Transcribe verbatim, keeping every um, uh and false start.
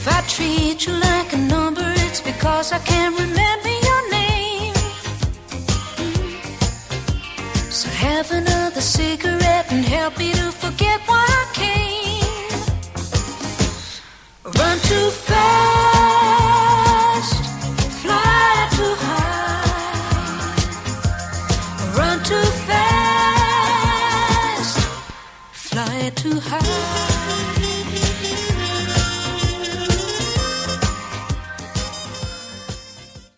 If I treat you like a number, it's because I can't remember your name. So have another cigarette and help me to forget why I came. Run too fast, fly too high. Run too fast, fly too high.